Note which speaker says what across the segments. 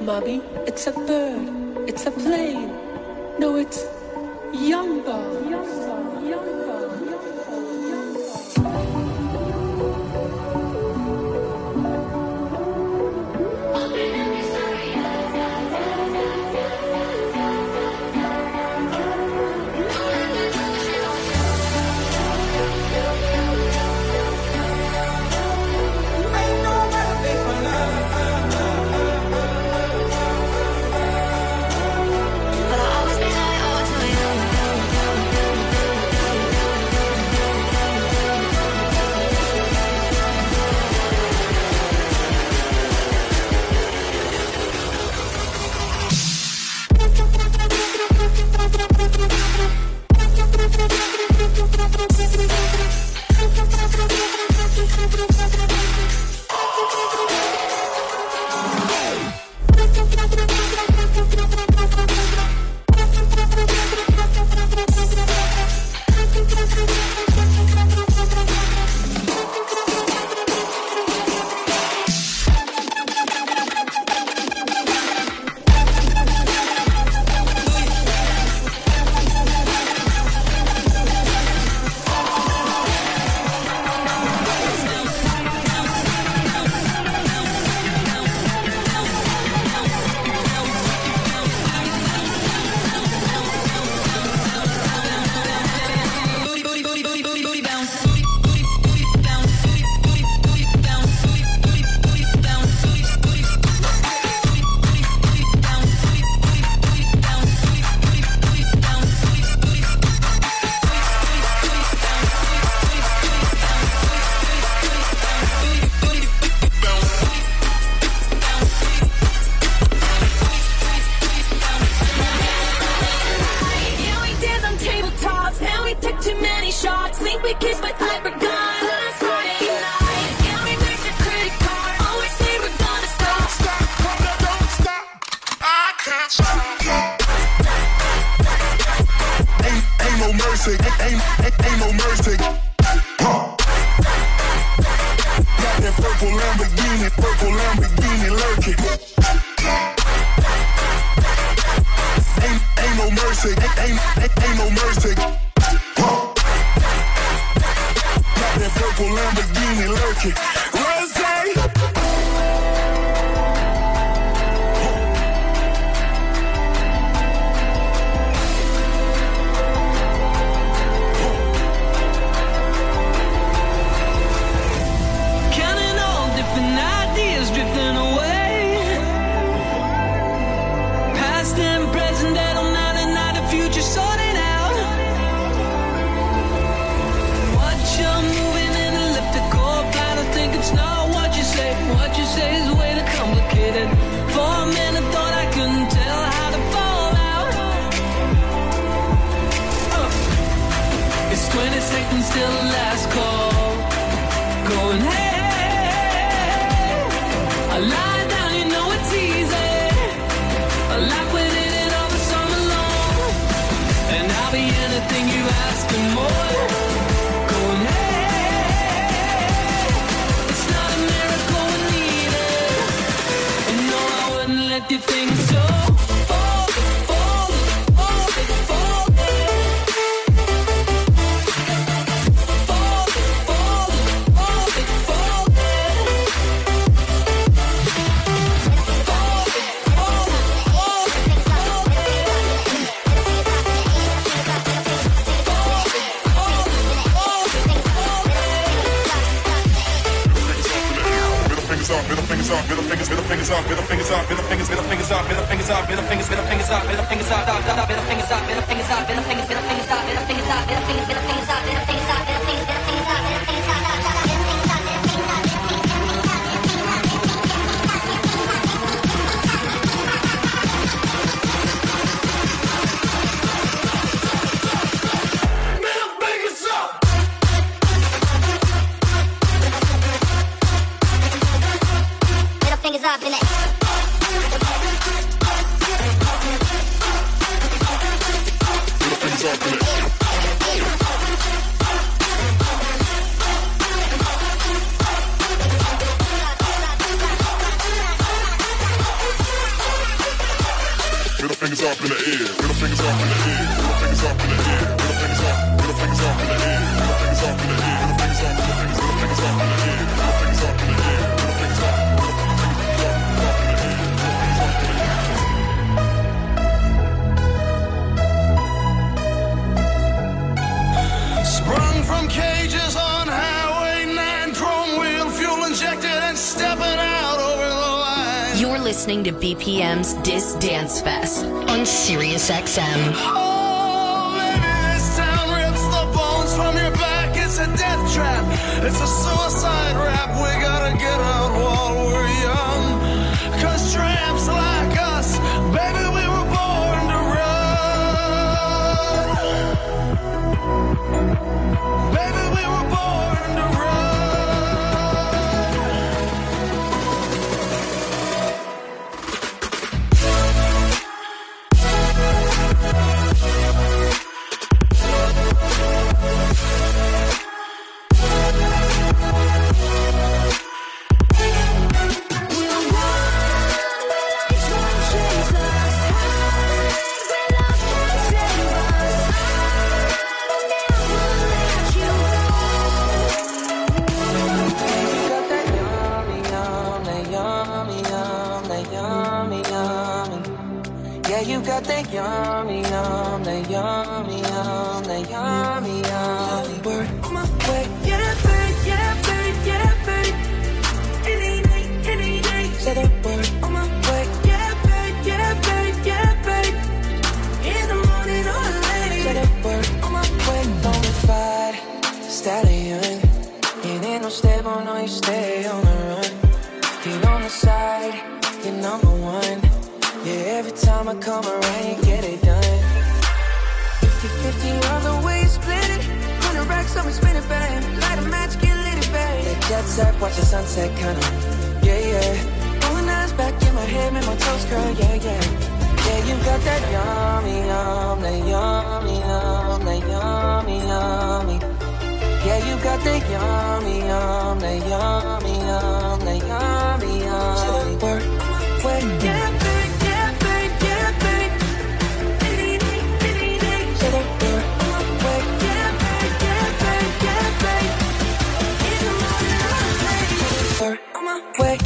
Speaker 1: Mommy, it's a bird. It's a plane. No, it's young bird.
Speaker 2: up in the air, middle fingers up in the air, middle fingers up in the air, middle fingers up, middle fingers up in the air, middle fingers up in the air, middle fingers up, middle fingers up in the air, middle fingers up in the air, middle fingers up, middle fingers up in the air, middle fingers up in the air.
Speaker 3: Sprung from cages on Highway 9, chrome wheel, fuel injected and stepping out over the line.
Speaker 4: You're listening to BPM's Dis Dance Fest on Sirius XM.
Speaker 3: Oh, baby, this town rips the bones from your back. It's a death trap. It's a suicide rap. We gotta get out while we're young. 'Cause tramps like us, baby, we were born to run. Baby, we were born to run.
Speaker 5: You got that yummy, yum, that yummy, yum, that yummy, yum. Word on my way, yeah, babe, yeah, babe, yeah, babe. Any day, say that word on my way, yeah, babe, yeah, babe, yeah, babe. In the morning or late, say that word on my way. Bonafide stallion, you ain't no stable, no, you stay on the run. Get on the side, you're number one. Yeah, every time I come around, you get it done. 50-50, love the way you split it. 100 racks up and spin it, babe. Light a match, get lit, it, babe. Yeah, jet set, watch the sunset, kinda. Yeah, yeah. Rolling eyes back in my head, make my toes curl, yeah, yeah. Yeah, you got that yummy, yum, that yummy, yum, that yummy, yummy. Yeah, you got that yummy, yum, that yummy, yum, that yummy, yummy. Work, wait, yeah, babe. On my way,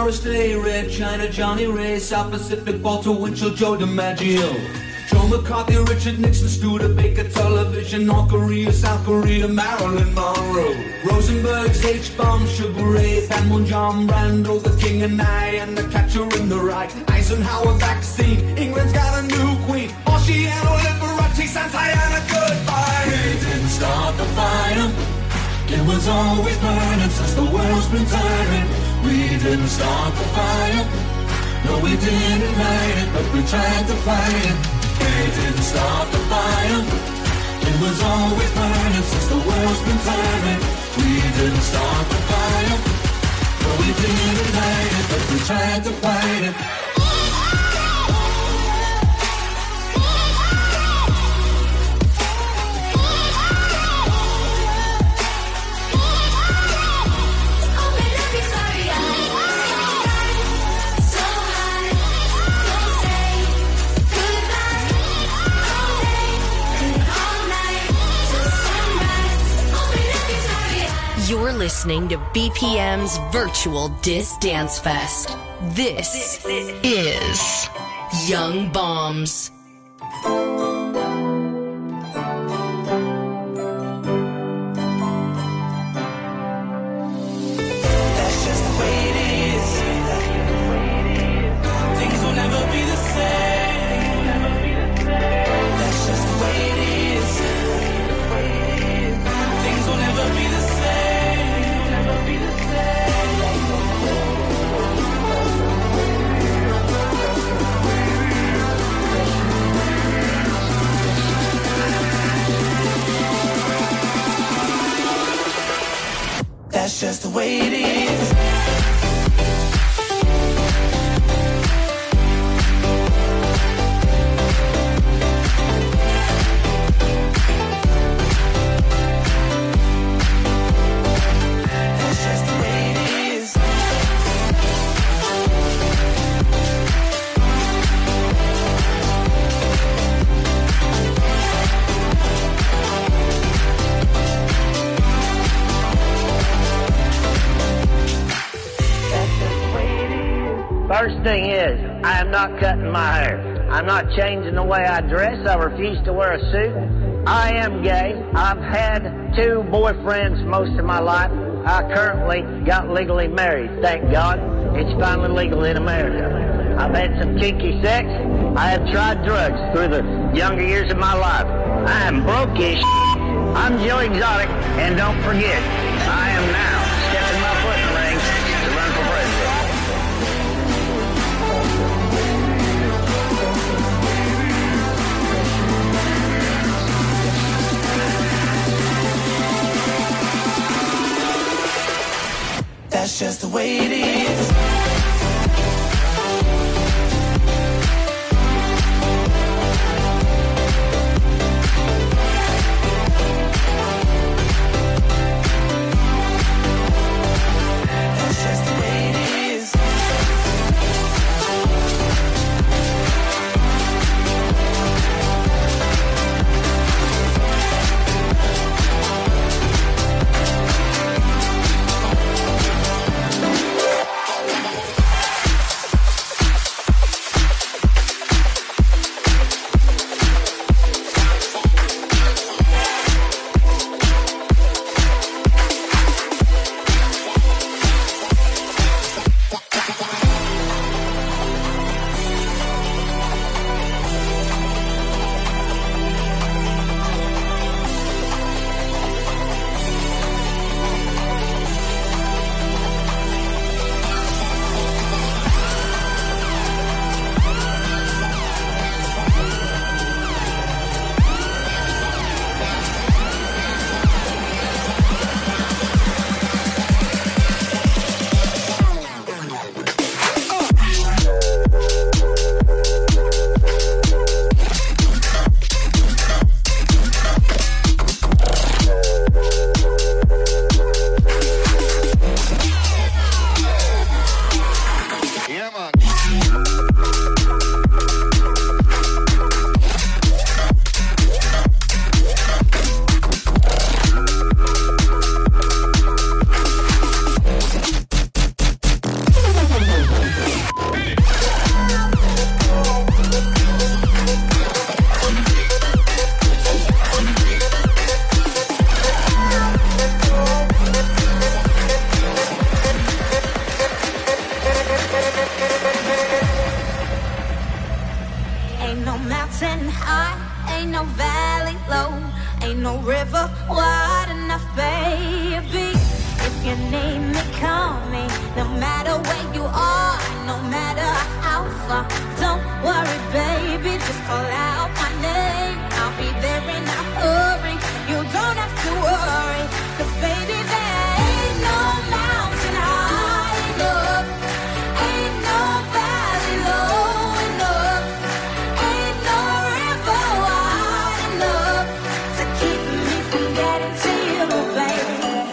Speaker 6: Doris Day, Red China, Johnny Ray, South Pacific, Walter Winchell, Joe DiMaggio, Joe McCarthy, Richard Nixon, Studebaker, Television, North Korea, South Korea, Marilyn Monroe, Rosenberg's H-bomb, Sugar Ray, Panmunjom, Randall, the King and I, and the Catcher in the Rye, Eisenhower vaccine, England's got a new queen, Oceano, Liberace, Santayana, goodbye. We didn't start the fire, it was always burning since the world's been turning. We didn't start the fire, no we didn't light it, but we tried to fight it. We didn't start the fire, it was always burning since the world's been turning. We didn't start the fire, no we didn't light it, but we tried to fight it.
Speaker 4: You're listening to BPM's Virtual Dis Dance Fest. This is Young Bombs.
Speaker 5: That's just the way it is. Things will never be the same. That's just the way it is. Things will never be the same. That's just the way it is. That's just the way it is.
Speaker 7: First thing is, I am not cutting my hair. I'm not changing the way I dress. I refuse to wear a suit. I am gay. I've had 2 boyfriends most of my life. I currently got legally married, thank God. It's finally legal in America. I've had some kinky sex. I have tried drugs through the younger years of my life. I am broke as I'm Joe Exotic, and don't forget, I am now stepping my foot in the ring to run for president.
Speaker 5: That's just the way it is. That's just the way it is.
Speaker 8: no mountain high, ain't no valley low, ain't no river wide enough, baby. If you need me, call me. No matter where you are, no matter how far. Don't worry, baby, just call out my name. I'll be there in a hurry. You don't have to worry, 'cause baby, there ain't no mountain high enough, ain't no valley low enough, ain't no river wide enough to keep me from getting to you, baby.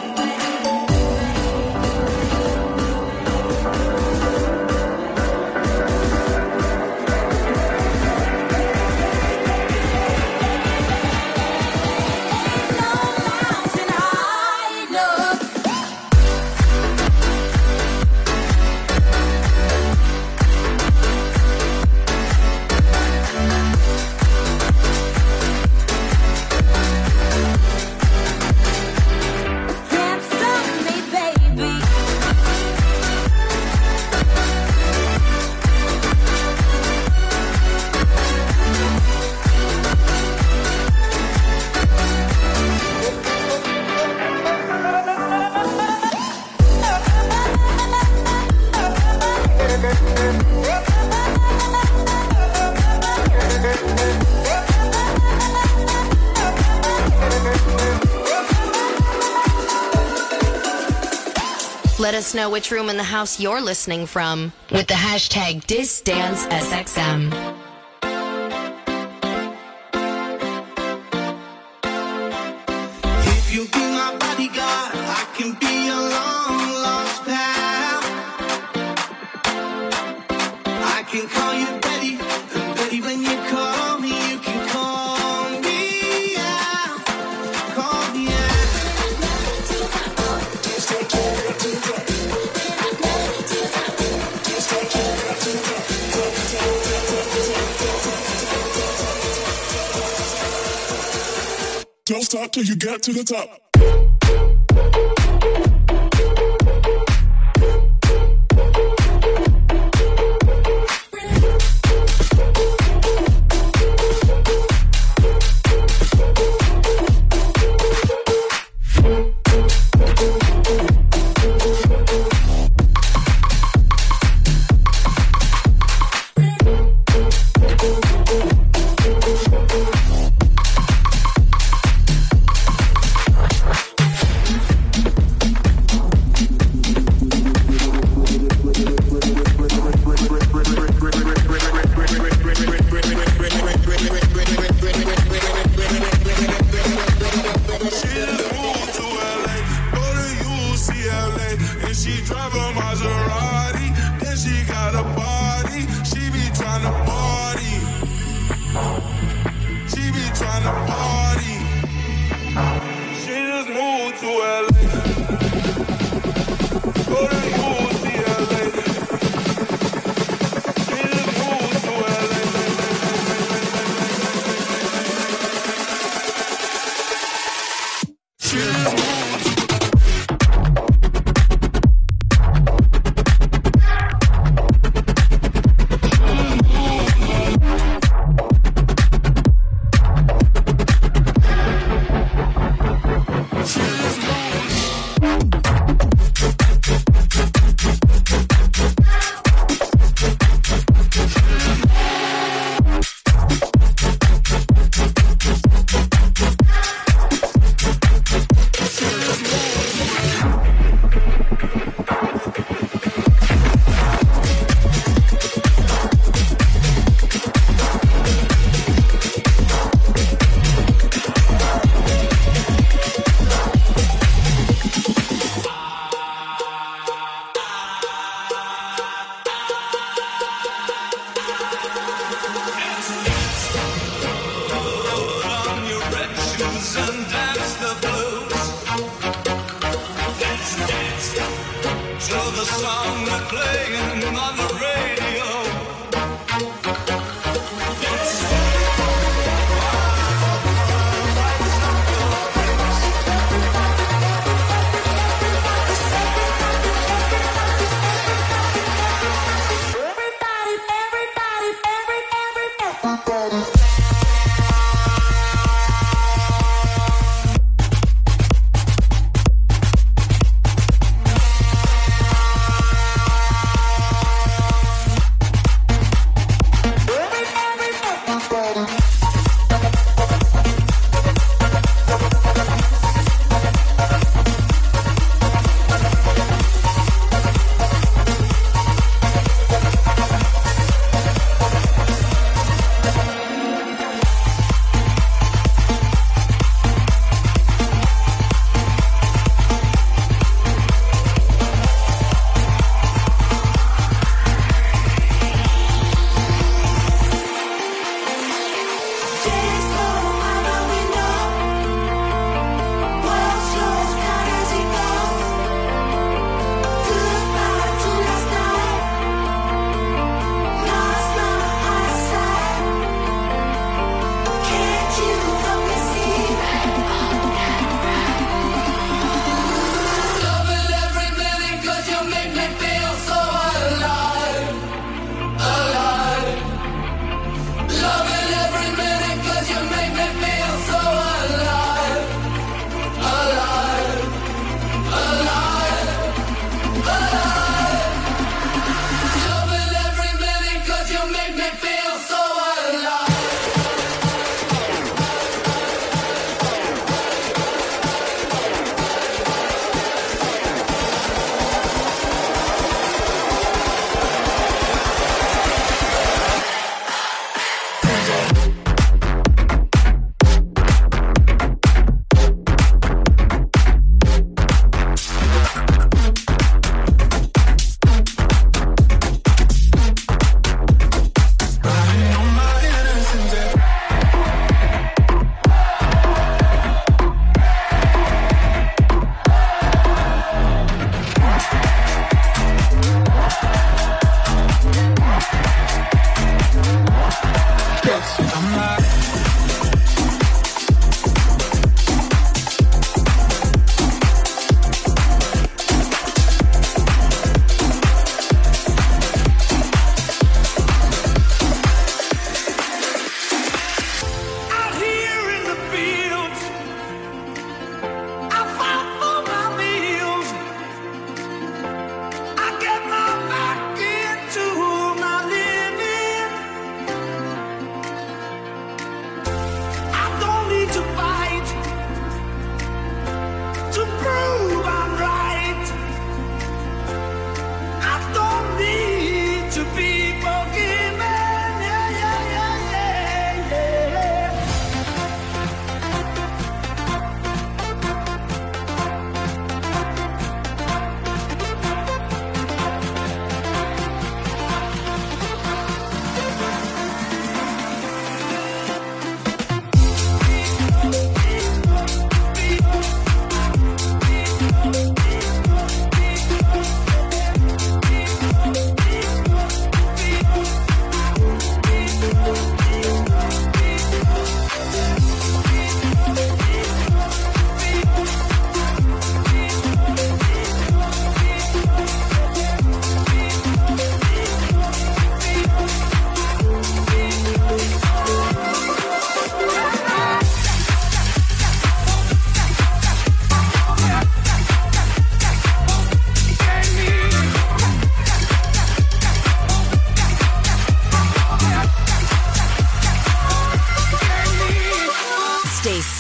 Speaker 4: Let us know which room in the house you're listening from with the hashtag DisDanceSXM.
Speaker 3: If you be my bodyguard, I can be your long lost pal. I can call you Betty, and Betty, when you call me, you can call me out. Call me out.
Speaker 2: Don't stop till you get to the top.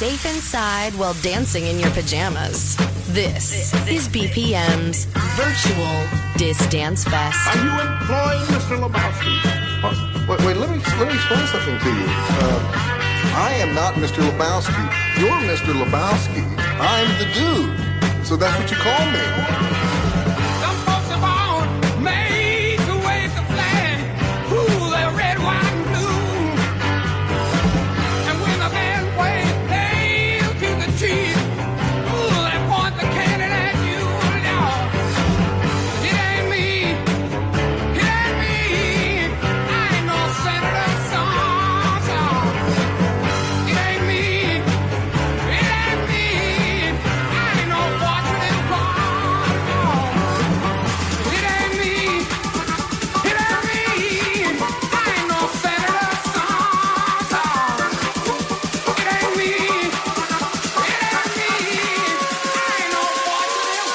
Speaker 4: safe inside while dancing in your pajamas. This is BPM's Virtual Dis Dance Fest.
Speaker 9: Are you employing Mr. Lebowski?
Speaker 10: Wait, let me explain something to you. I am not Mr. Lebowski. You're Mr. Lebowski. I'm the dude. So that's what you call me.
Speaker 3: Some folks are born made to wave the flag. Ooh, they're red, white, and blue. And when the band plays hail to the chief, ooh, they point the cannon at you. Now, it ain't me. It ain't me. I ain't no Senator Song. It ain't me. It ain't me. I ain't no fortunate one. It ain't me. It ain't me. I ain't no Senator Song. It ain't me. It ain't me. I ain't no fortunate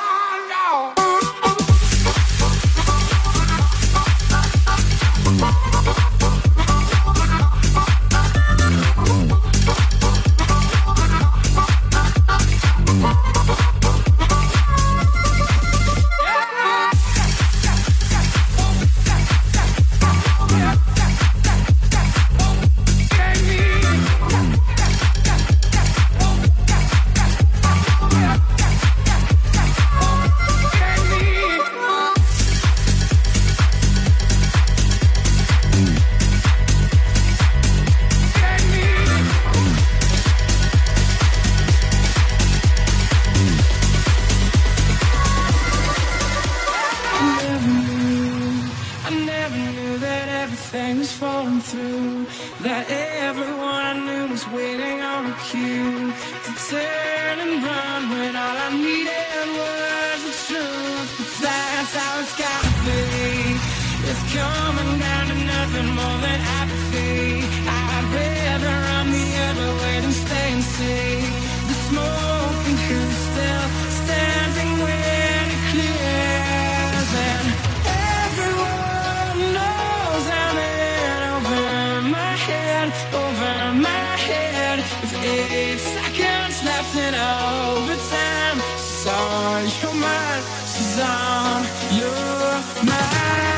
Speaker 3: I never knew that everything was falling through. That everyone I knew was waiting on a cue to turn and run when all I needed was the truth. But that's how it's gotta be. It's coming down to nothing more than apathy. I'd rather run the other way than stay and see the smoke and who's still standing when it clears. And everyone knows I'm in over my head, over my head. With 8 seconds left in overtime, she's on your mind, she's on your mind.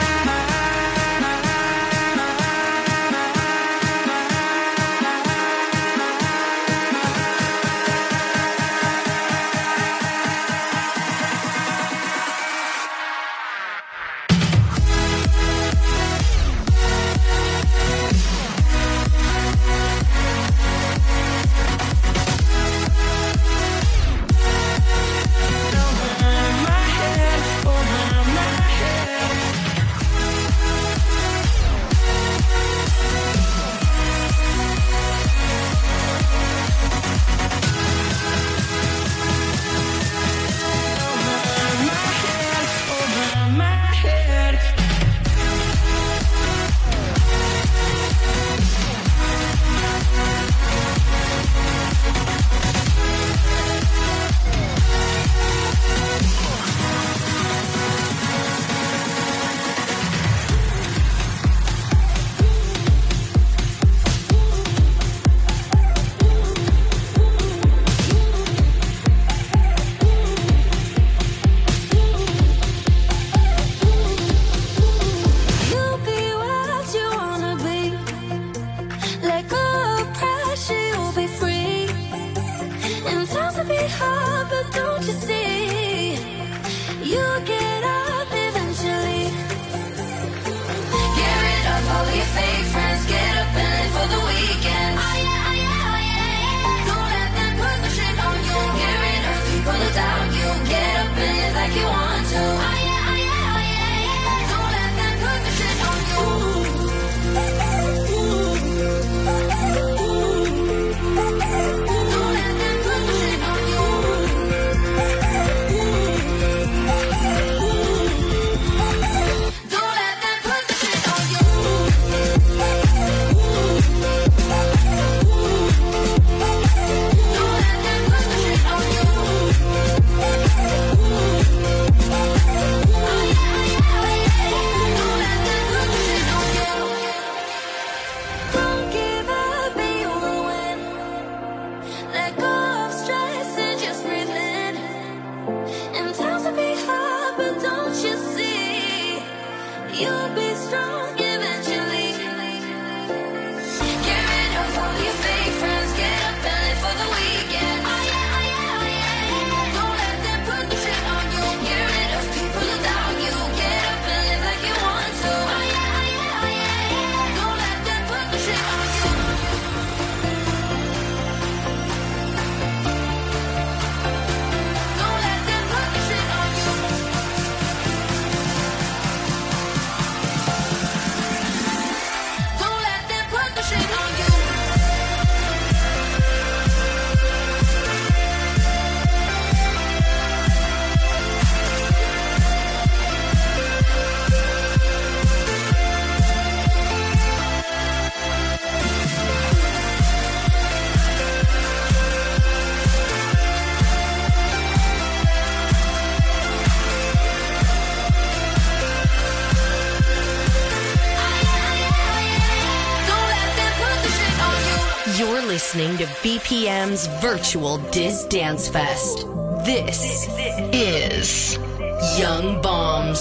Speaker 4: You're listening to BPM's Virtual Dis Dance Fest. This is Young Bombs.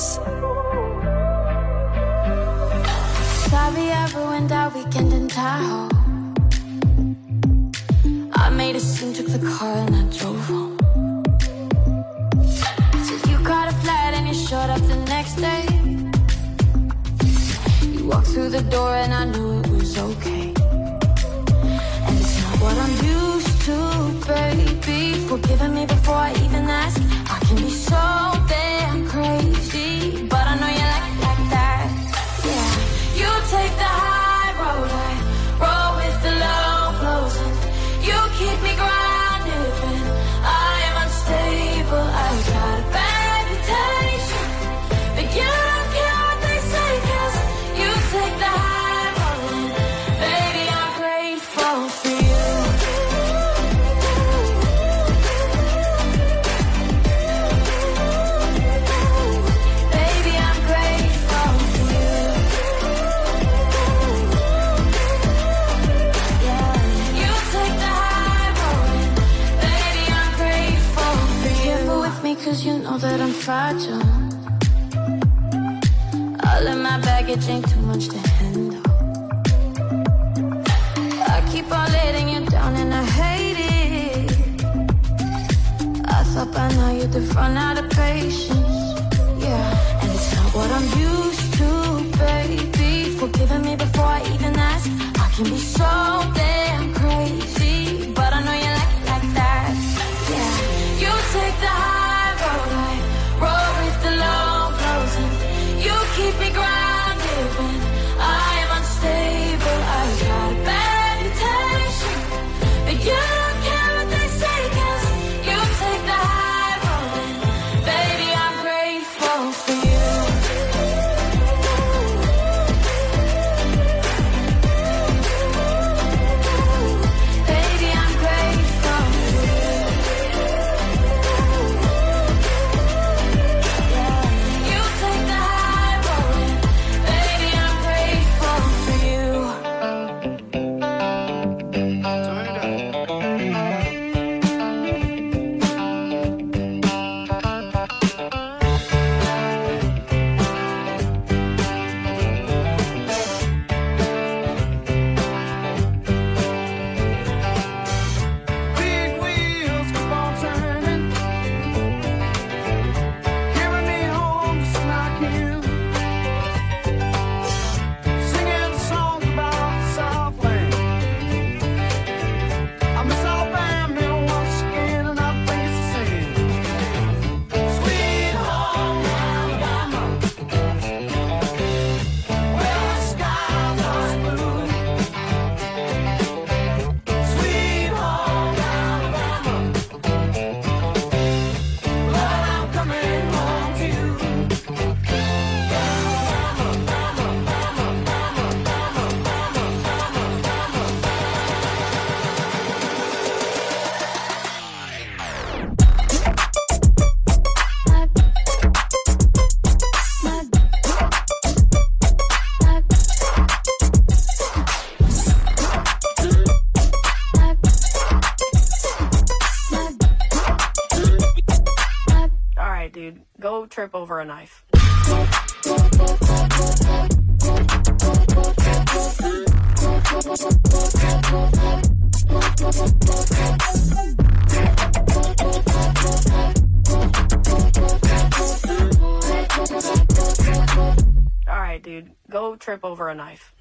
Speaker 11: Sorry I ruined our weekend in Tahoe. I made a scene, took the car and I drove home. So you caught a flight and you showed up the next day. You walked through the door and I knew it was okay. And it's not what I'm used to, baby. Forgiving me before I even ask. I can be so damn crazy, but I know you like that. Yeah, you take the high road, I roll with the low blows, and you keep me grounded when I am unstable. I've got a bad reputation, but you don't care what they say, 'cause you take the high road, and baby, I'm grateful for you. Baby, I'm grateful for you. Yeah, you take the high road, and baby, I'm grateful for you. Be careful with me, 'cause you know that I'm fragile. All of my baggage ain't too much to handle. I keep on letting you down and I hate it. I thought by now you'd have run out of patience. Yeah, and it's not what I'm used to, baby. Forgiving me before I even ask. I can be so damn crazy, but I know you like that. Yeah, you take the high road, I roll with the low blows, and you keep me grounded when I am unstable. I've got a bad reputation, but you don't care what they say, 'cause you take the high road, and baby, I'm grateful for you. Baby, I'm grateful for you. Yeah, you take the high road, and baby, I'm grateful for you.
Speaker 3: Big wheels keep on turning, carry me home just like you. Singing songs about the Southland. I miss Alabama once again, and I think it's the same. Sweet home Alabama, where the skies are blue. Sweet home Alabama, Lord, I'm coming home to you.
Speaker 12: All right, dude, go trip over a knife. All right, dude, go trip over a knife.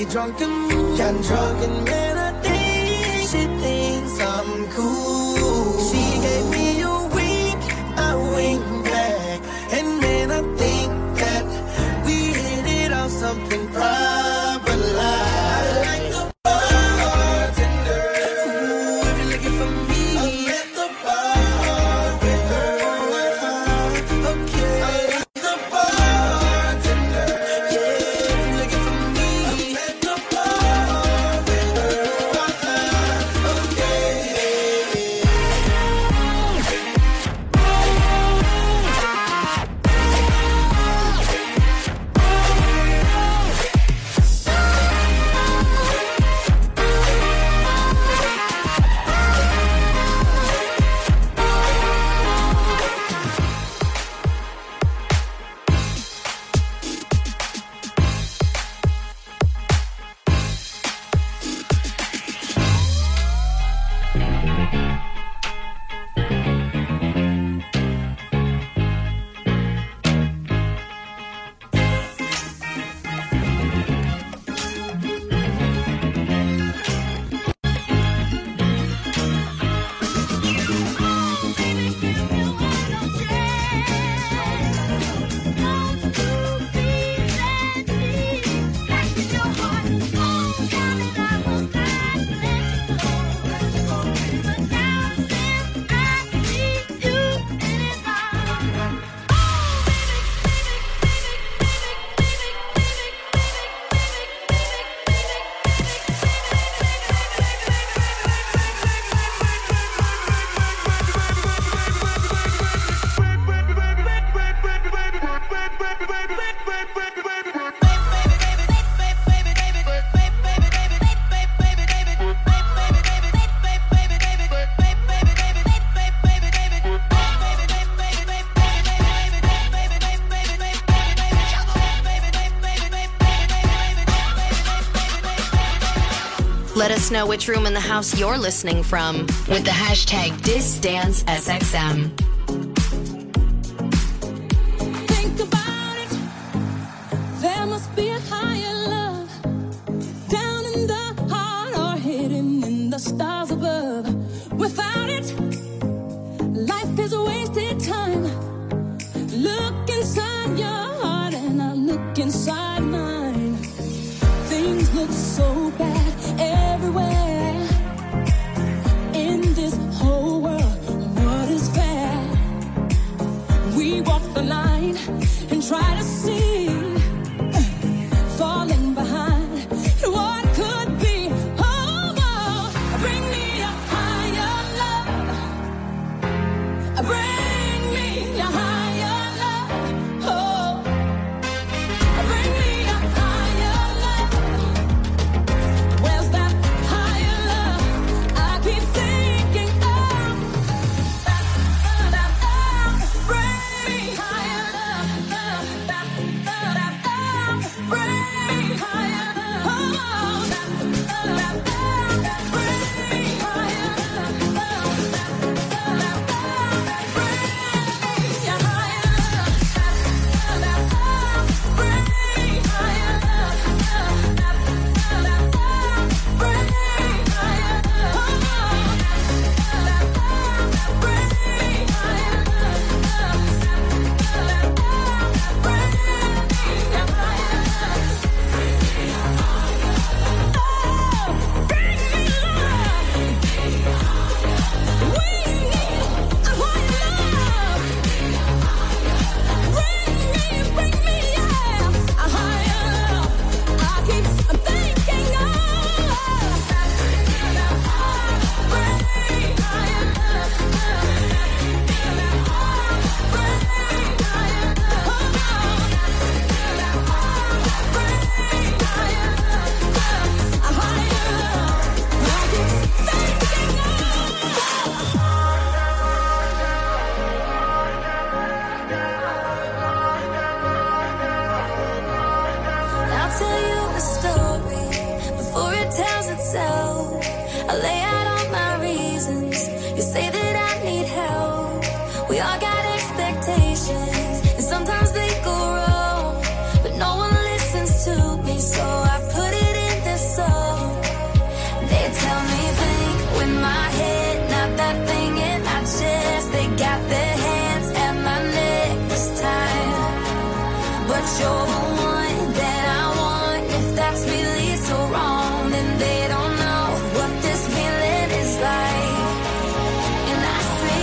Speaker 5: drunk and when I think she thinks I'm cool. She gave me a wink, I wink back, and then I think that we hit it on something proper like. I like the bartender. Ooh, if you're looking for me, I'm at the bar with her. Okay, I like the bartender. Yeah, if you're looking for me, I'm at the bar with her. Okay.
Speaker 4: Let us know which room in the house you're listening from with the hashtag DisDanceSXM.
Speaker 1: Think about it. There must be a higher love down in the heart or hidden in the stars above. Without it, life is a wasted time. Look inside your heart and I look inside mine. Things look so bad everywhere in this whole world. What is fair? We walk the line and try to see, falling behind what could be. Oh, oh, bring me a higher love. Bring me a higher love. Oh, bring me a higher love. Where's that higher love? I keep thinking of. Bring me higher love. Bring me higher love. Oh, bring me higher love. Bring me higher love. I'll tell you a story before it tells itself. I lay out all my reasons. You say that I need help. We all got expectations, and sometimes they go wrong, but no one listens to me, so I put it in
Speaker 11: you're the one that I want. If that's really so wrong, then they don't know what this feeling is like. And I say,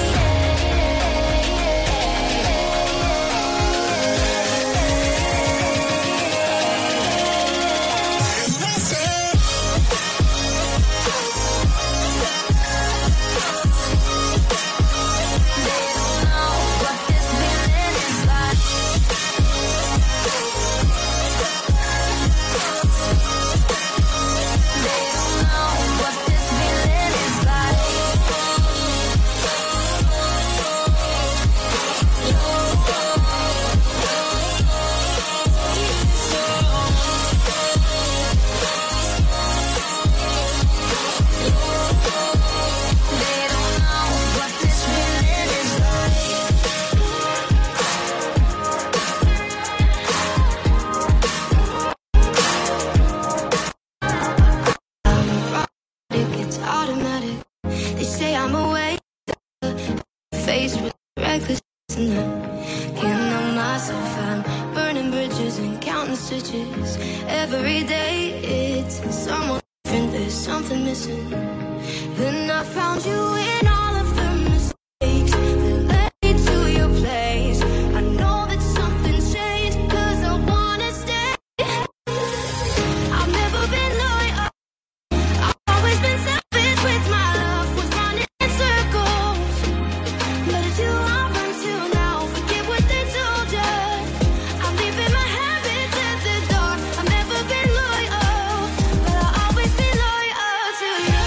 Speaker 11: it's automatic. They say I'm away, faced with reckless, and I can't know myself. I'm burning bridges and counting stitches. Every day it's someone different, there's something missing. Then I found you in all of the mistakes that led me to your place. I know that something's changed, 'cause I wanna stay. I've never been loyal, I've always been selfish with my love, was running in circles. But it's you I run to now, forget what they told you. I'm leaving my habits at the door. I've never been loyal, but I'll always be loyal to you.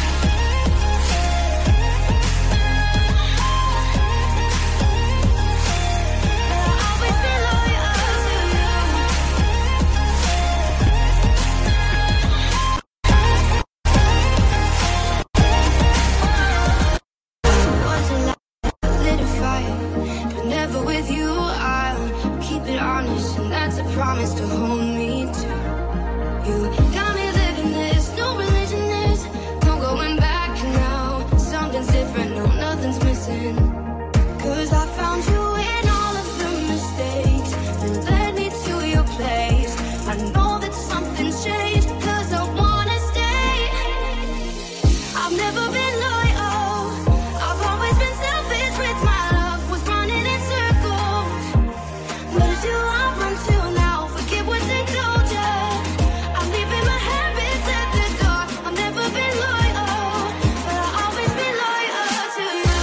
Speaker 11: Wasn't like lit a fire, but never with you. I'll keep it honest, and that's a promise to hold me to. You got me living this, no religion is, no going back now. Something's different, no, nothing's missing. 'Cause I found you in all of the mistakes that led me to your place. I know that something's changed, 'cause I wanna stay. I've never been loyal, I've always been selfish with my love, was running in circles. But it's you I run to now, forget what they told you. I'm leaving my habits at the door. I've never been loyal, but I'll always be loyal to you.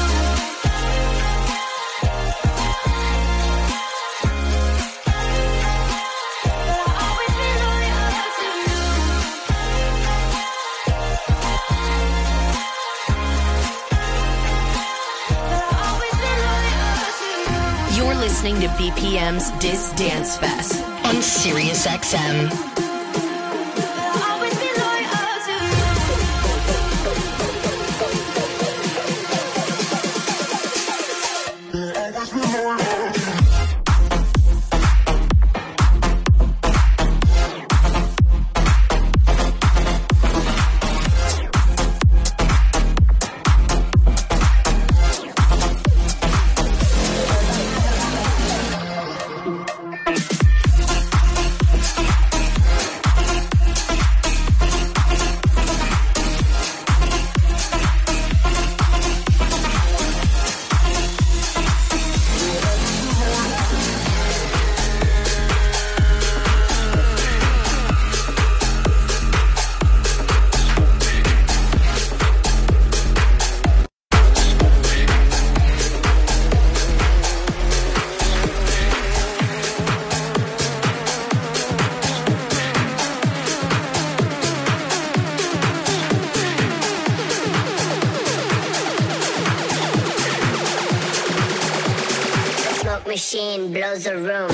Speaker 11: But I'll always be loyal to you. But I'll always be loyal to you.
Speaker 4: You're listening to BPM's Dis Dance Fest on Sirius XM.
Speaker 11: I'll always be loyal to you.
Speaker 13: Machine blows the room.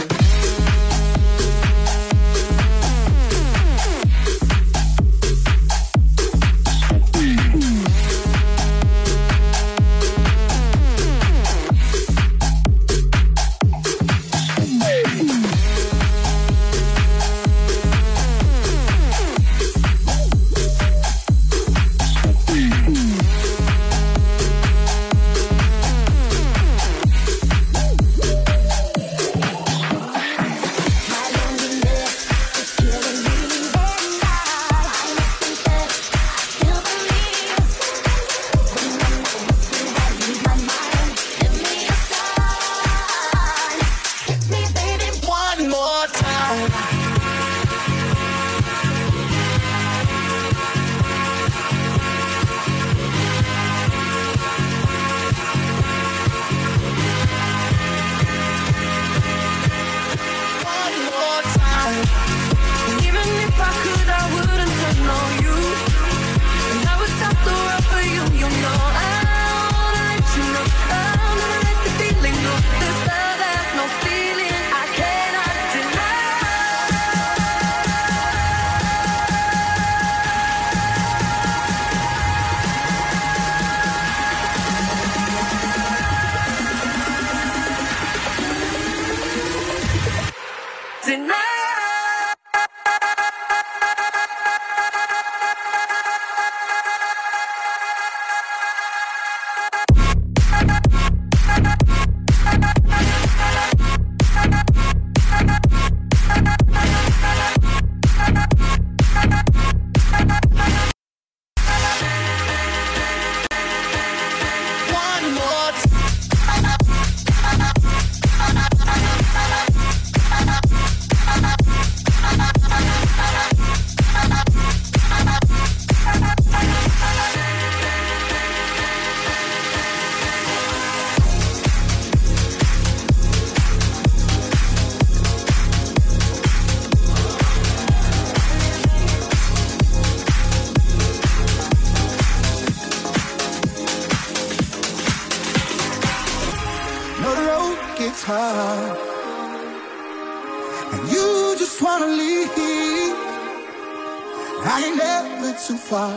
Speaker 14: I ain't never too far.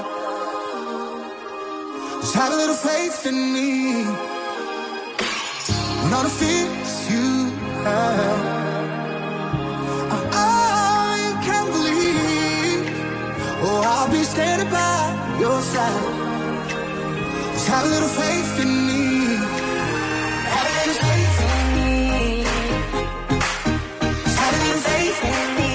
Speaker 14: Just have a little faith in me. When all the fears you have, I can't believe. Oh, I'll be standing by your side. Just have a little faith in me. Have a little faith in me. Just have a little faith in me.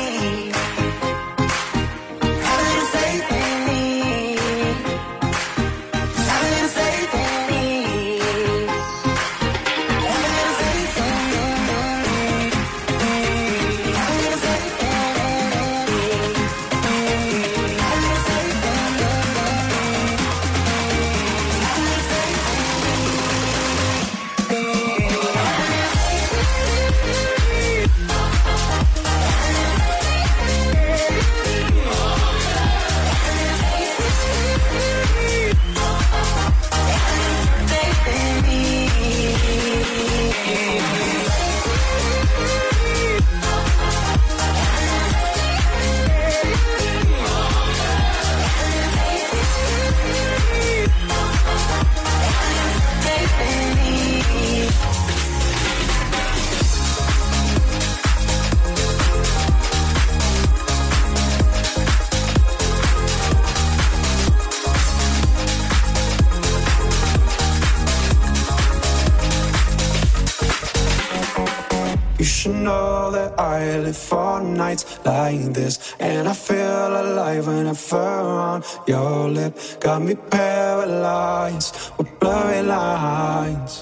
Speaker 15: I live for nights like this, and I feel alive whenever on your lip. Got me paralyzed with blurry lines.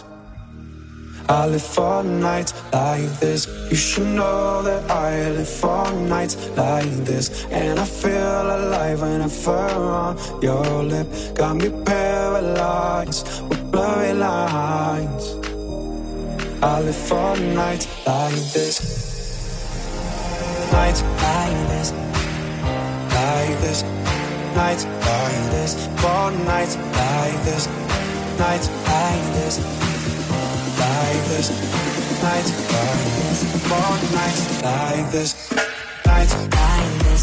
Speaker 15: I live for nights like this. You should know that I live for nights like this, and I feel alive whenever on your lip. Got me paralyzed with blurry lines. I live for nights like this. Nights like this, like this, nights like this, for nights like this, nights like this, like this, nights like this, for nights like this, nights like this,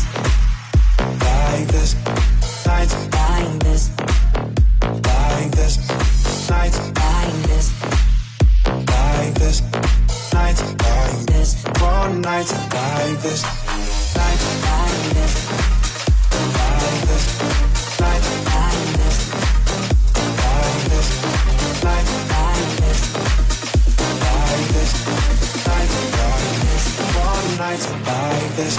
Speaker 15: like this, nights like this, like this, nights like this, like this, nights like this, for nights like this, nights like this, like this, nights like this, like this, nights like this, like this, nights like this, for nights like this.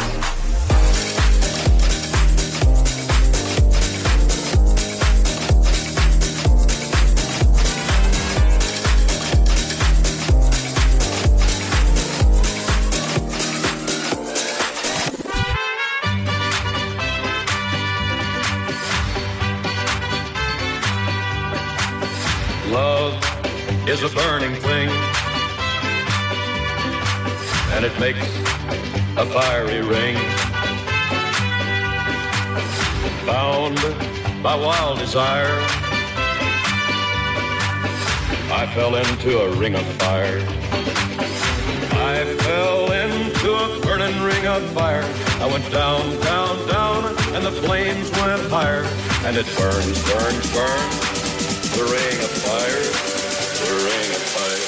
Speaker 16: Love is a burning thing, and it makes a fiery ring. Bound by wild desire, I fell into a ring of fire. I fell into a burning ring of fire. I went down, down, down, and the flames went higher. And it burns, burns, burns. The ring of fire, the ring of fire.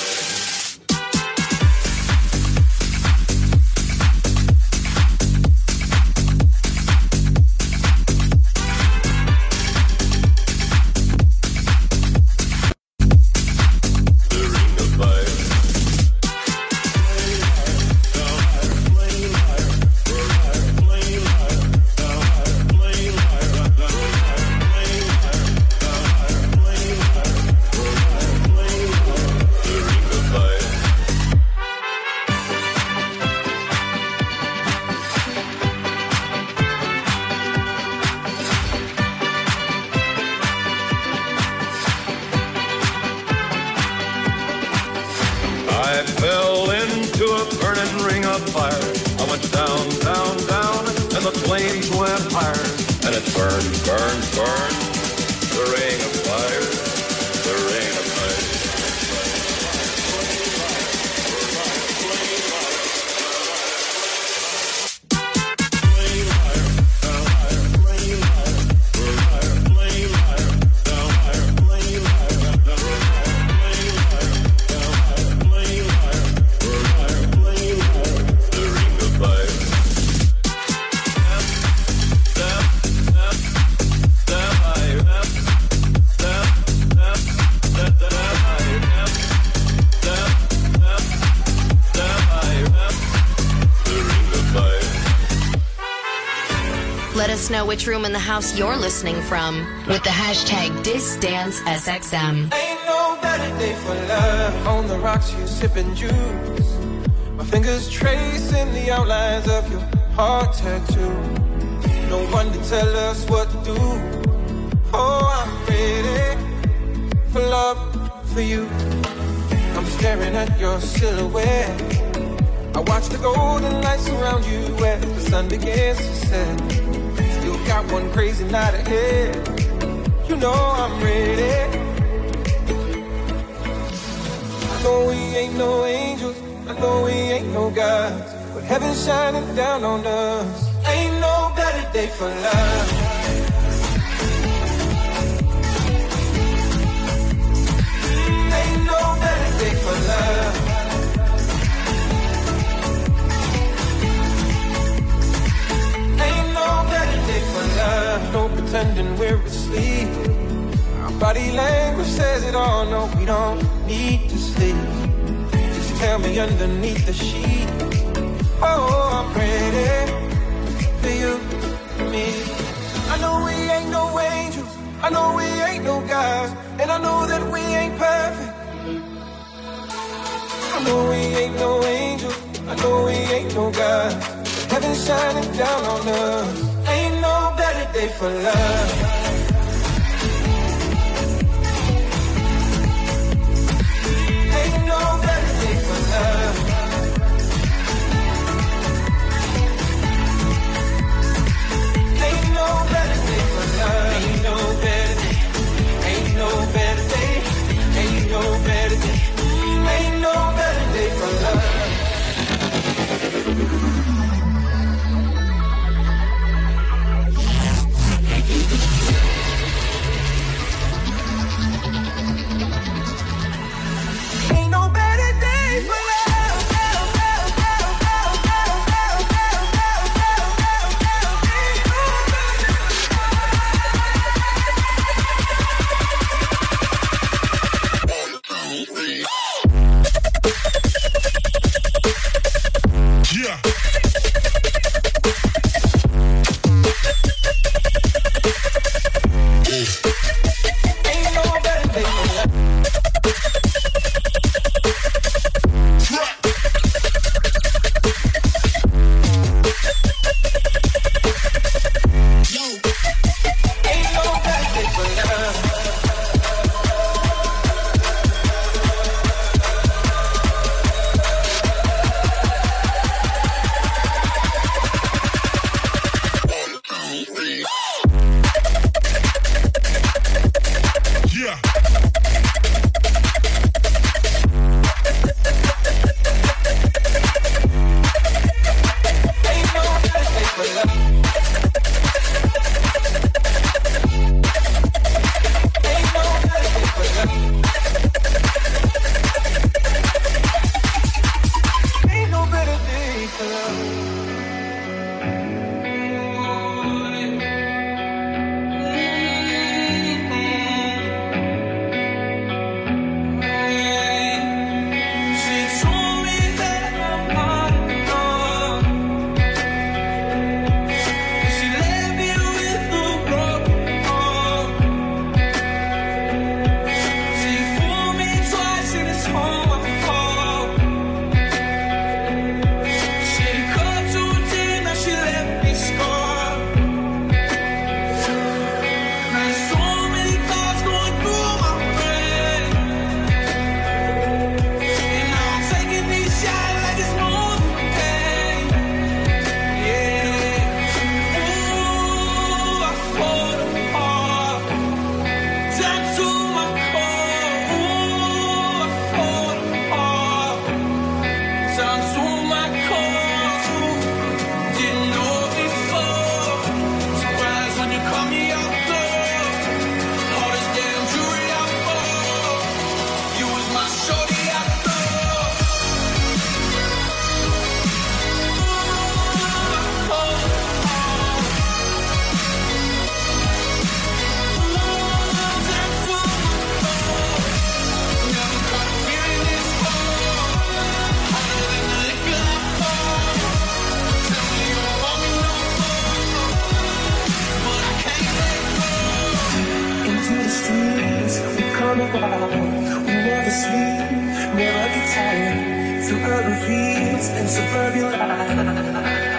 Speaker 4: Let us know which room in the house you're listening from with the hashtag DisDanceSXM.
Speaker 15: Ain't no better day for love. On the rocks you sipping juice. My fingers tracing the outlines of your heart tattoo. No one to tell us what to do. Oh, I'm ready for love, for you. I'm staring at your silhouette. I watch the golden lights surround you as the sun begins to set. Still got one crazy night ahead. You know I'm ready. I know we ain't no angels, I know we ain't no gods, but heaven's shining down on us. Ain't no better day for love. Ain't no better day for love. Ain't no better day for love. No pretending we're asleep. Our body language says it all. No, we don't need to sleep. Just tell me underneath the sheet. Oh, I'm ready for you, for me. I know we ain't no angels, I know we ain't no gods, and I know that we ain't perfect. I know we ain't no angels, I know we ain't no gods, but heaven's shining down on us. Ain't no better day for love. Ain't no better day for love. Ain't no better day for love. Ain't no better day. Ain't no better day. Ain't no better day. Ain't no better day for love. on the wall. We never sleep, never get tired. Through urban fields and suburban life.